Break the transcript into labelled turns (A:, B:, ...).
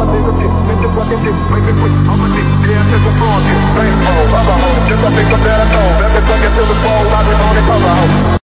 A: my nigga shit. Make the fucking shit, make it quick. I'm a dick, yeah, take a fraud shit. Bang, oh, I'm a hoe. Just a pick up that I know. Let me fuck it till it's cold. I've been on it, cover hoe.